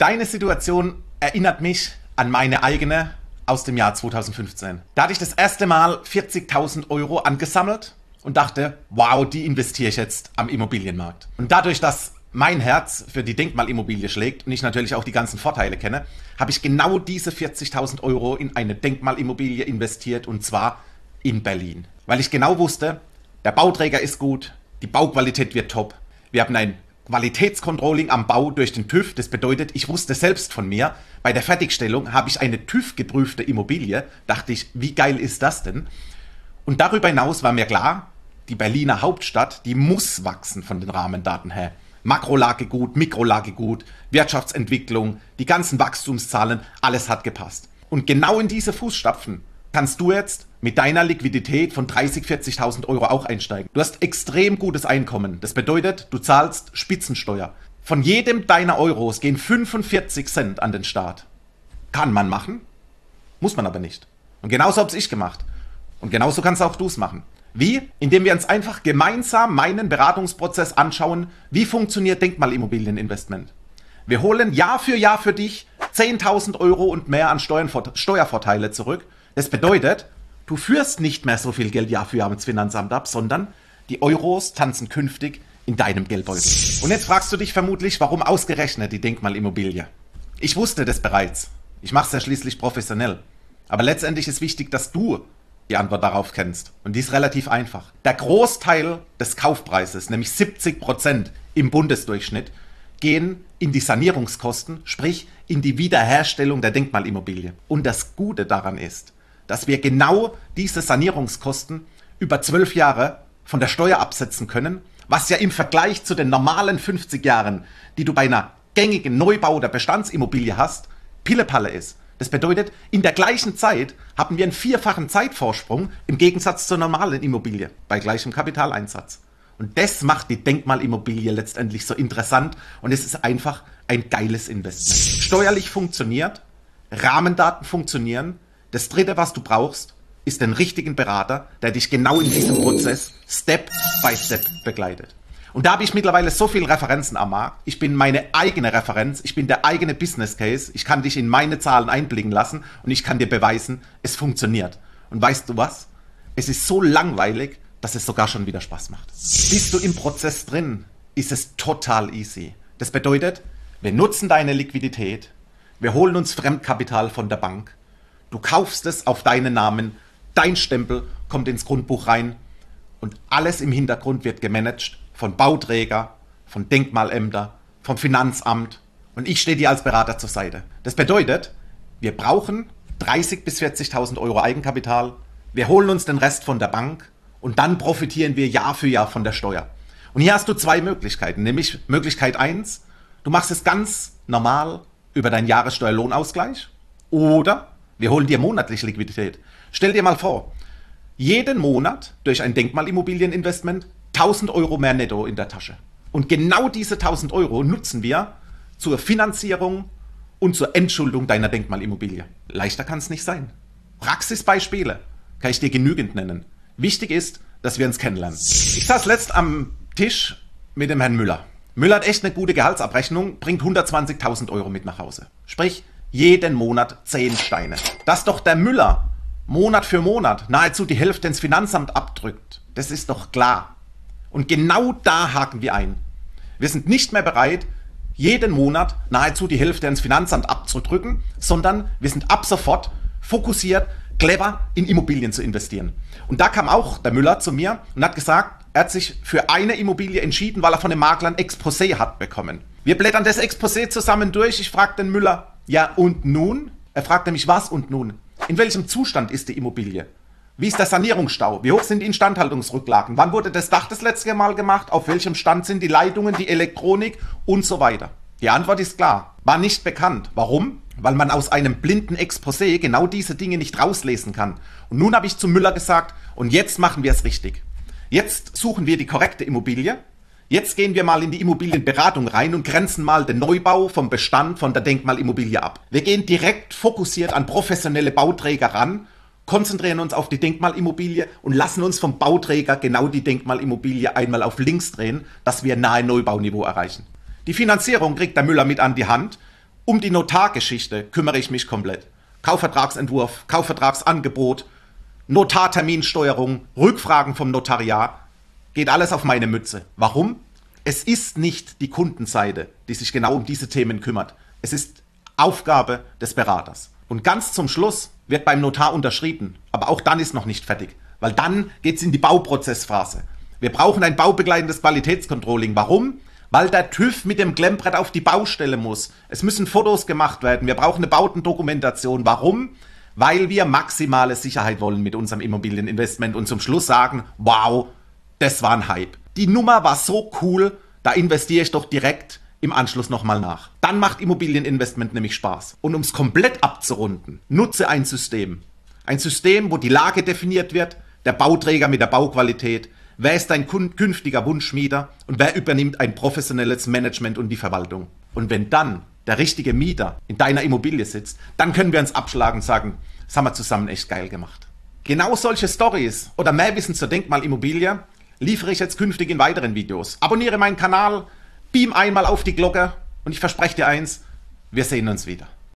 Deine Situation erinnert mich an meine eigene aus dem Jahr 2015. Da hatte ich das erste Mal 40.000 Euro angesammelt und dachte, wow, die investiere ich jetzt am Immobilienmarkt. Und dadurch, dass mein Herz für die Denkmalimmobilie schlägt und ich natürlich auch die ganzen Vorteile kenne, habe ich genau diese 40.000 Euro in eine Denkmalimmobilie investiert, und zwar in Berlin. Weil ich genau wusste, der Bauträger ist gut, die Bauqualität wird top, wir haben ein Qualitätscontrolling am Bau durch den TÜV. Das bedeutet, ich wusste selbst von mir, bei der Fertigstellung habe ich eine TÜV-geprüfte Immobilie. Dachte ich, wie geil ist das denn? Und darüber hinaus war mir klar, die Berliner Hauptstadt, die muss wachsen von den Rahmendaten her. Makrolage gut, Mikrolage gut, Wirtschaftsentwicklung, die ganzen Wachstumszahlen, alles hat gepasst. Und genau in diese Fußstapfen kannst du jetzt mit deiner Liquidität von 30.000, 40.000 Euro auch einsteigen. Du hast extrem gutes Einkommen. Das bedeutet, du zahlst Spitzensteuer. Von jedem deiner Euros gehen 45 Cent an den Staat. Kann man machen, muss man aber nicht. Und genauso habe ich gemacht. Und genauso kannst auch du es machen. Wie? Indem wir uns einfach gemeinsam meinen Beratungsprozess anschauen, wie funktioniert Denkmalimmobilieninvestment. Wir holen Jahr für dich 10.000 Euro und mehr an Steuervorteile zurück. Das bedeutet, du führst nicht mehr so viel Geld Jahr für Jahr ins Finanzamt ab, sondern die Euros tanzen künftig in deinem Geldbeutel. Und jetzt fragst du dich vermutlich, warum ausgerechnet die Denkmalimmobilie? Ich wusste das bereits. Ich mache es ja schließlich professionell. Aber letztendlich ist wichtig, dass du die Antwort darauf kennst. Und die ist relativ einfach. Der Großteil des Kaufpreises, nämlich 70% im Bundesdurchschnitt, gehen in die Sanierungskosten, sprich in die Wiederherstellung der Denkmalimmobilie. Und das Gute daran ist, dass wir genau diese Sanierungskosten über 12 Jahre von der Steuer absetzen können, was ja im Vergleich zu den normalen 50 Jahren, die du bei einer gängigen Neubau- oder Bestandsimmobilie hast, Pillepalle ist. Das bedeutet, in der gleichen Zeit haben wir einen 4-fachen Zeitvorsprung im Gegensatz zur normalen Immobilie bei gleichem Kapitaleinsatz. Und das macht die Denkmalimmobilie letztendlich so interessant, und es ist einfach ein geiles Investment. Steuerlich funktioniert, Rahmendaten funktionieren. Das Dritte, was du brauchst, ist den richtigen Berater, der dich genau in diesem Prozess Step by Step begleitet. Und da habe ich mittlerweile so viele Referenzen am Markt. Ich bin meine eigene Referenz, ich bin der eigene Business Case. Ich kann dich in meine Zahlen einblicken lassen und ich kann dir beweisen, es funktioniert. Und weißt du was? Es ist so langweilig, dass es sogar schon wieder Spaß macht. Bist du im Prozess drin, ist es total easy. Das bedeutet, wir nutzen deine Liquidität, wir holen uns Fremdkapital von der Bank, du kaufst es auf deinen Namen, dein Stempel kommt ins Grundbuch rein und alles im Hintergrund wird gemanagt von Bauträger, von Denkmalämtern, vom Finanzamt, und ich stehe dir als Berater zur Seite. Das bedeutet, wir brauchen 30.000 bis 40.000 Euro Eigenkapital, wir holen uns den Rest von der Bank und dann profitieren wir Jahr für Jahr von der Steuer. Und hier hast du zwei Möglichkeiten, nämlich Möglichkeit 1, du machst es ganz normal über deinen Jahressteuerlohnausgleich, oder wir holen dir monatlich Liquidität. Stell dir mal vor, jeden Monat durch ein Denkmalimmobilieninvestment 1.000 Euro mehr netto in der Tasche. Und genau diese 1.000 Euro nutzen wir zur Finanzierung und zur Entschuldung deiner Denkmalimmobilie. Leichter kann es nicht sein. Praxisbeispiele kann ich dir genügend nennen. Wichtig ist, dass wir uns kennenlernen. Ich saß letzt am Tisch mit dem Herrn Müller. Müller hat echt eine gute Gehaltsabrechnung, bringt 120.000 Euro mit nach Hause. Sprich, jeden Monat 10 Steine. Dass doch der Müller Monat für Monat nahezu die Hälfte ins Finanzamt abdrückt, das ist doch klar. Und genau da haken wir ein. Wir sind nicht mehr bereit, jeden Monat nahezu die Hälfte ins Finanzamt abzudrücken, sondern wir sind ab sofort fokussiert, clever in Immobilien zu investieren. Und da kam auch der Müller zu mir und hat gesagt, er hat sich für eine Immobilie entschieden, weil er von dem Makler ein Exposé hat bekommen. Wir blättern das Exposé zusammen durch. Ich frage den Müller, ja und nun? Er fragte mich, was und nun? In welchem Zustand ist die Immobilie? Wie ist der Sanierungsstau? Wie hoch sind die Instandhaltungsrücklagen? Wann wurde das Dach das letzte Mal gemacht? Auf welchem Stand sind die Leitungen, die Elektronik und so weiter? Die Antwort ist klar. War nicht bekannt. Warum? Weil man aus einem blinden Exposé genau diese Dinge nicht rauslesen kann. Und nun habe ich zu Müller gesagt, und jetzt machen wir es richtig. Jetzt suchen wir die korrekte Immobilie. Jetzt gehen wir mal in die Immobilienberatung rein und grenzen mal den Neubau vom Bestand von der Denkmalimmobilie ab. Wir gehen direkt fokussiert an professionelle Bauträger ran, konzentrieren uns auf die Denkmalimmobilie und lassen uns vom Bauträger genau die Denkmalimmobilie einmal auf links drehen, dass wir nahe Neubauniveau erreichen. Die Finanzierung kriegt der Müller mit an die Hand Um die Notargeschichte kümmere ich mich komplett. Kaufvertragsentwurf, Kaufvertragsangebot, Notarterminsteuerung, Rückfragen vom Notariat, geht alles auf meine Mütze. Warum? Es ist nicht die Kundenseite, die sich genau um diese Themen kümmert. Es ist Aufgabe des Beraters. Und ganz zum Schluss wird beim Notar unterschrieben, aber auch dann ist noch nicht fertig, weil dann geht es in die Bauprozessphase. Wir brauchen ein baubegleitendes Qualitätscontrolling. Warum? Weil der TÜV mit dem Klemmbrett auf die Baustelle muss. Es müssen Fotos gemacht werden. Wir brauchen eine Bautendokumentation. Warum? Weil wir maximale Sicherheit wollen mit unserem Immobilieninvestment und zum Schluss sagen, wow, das war ein Hype. Die Nummer war so cool, da investiere ich doch direkt im Anschluss nochmal nach. Dann macht Immobilieninvestment nämlich Spaß. Und um es komplett abzurunden, nutze ein System. Ein System, wo die Lage definiert wird, der Bauträger mit der Bauqualität, wer ist dein künftiger Wunschmieter und wer übernimmt ein professionelles Management und die Verwaltung. Und wenn dann der richtige Mieter in deiner Immobilie sitzt, dann können wir uns abschlagen und sagen, das haben wir zusammen echt geil gemacht. Genau solche Stories oder mehr Wissen zur Denkmalimmobilie liefere ich jetzt künftig in weiteren Videos. Abonniere meinen Kanal, beam einmal auf die Glocke und ich verspreche dir eins, wir sehen uns wieder.